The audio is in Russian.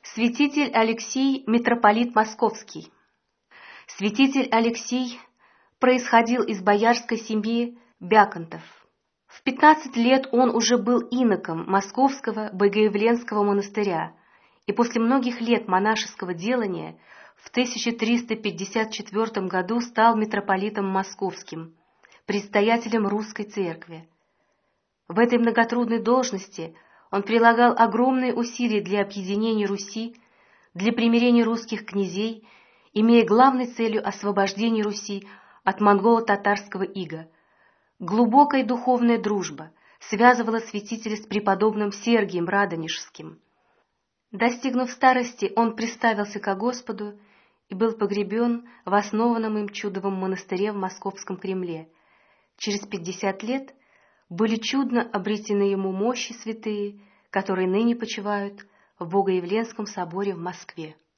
Святитель Алексий, митрополит Московский. Святитель Алексий происходил из боярской семьи Бяконтов. В 15 лет он уже был иноком Московского Богоявленского монастыря, и после многих лет монашеского делания в 1354 году стал митрополитом Московским, предстоятелем русской церкви. В этой многотрудной должности он прилагал огромные усилия для объединения Руси, для примирения русских князей, имея главной целью освобождение Руси от монголо-татарского ига. Глубокая духовная дружба связывала святителя с преподобным Сергием Радонежским. Достигнув старости, он приставился ко Господу и был погребен в основанном им чудовом монастыре в Московском Кремле. Через 50 лет были чудно обретены ему мощи святые, которые ныне почивают в Богоявленском соборе в Москве.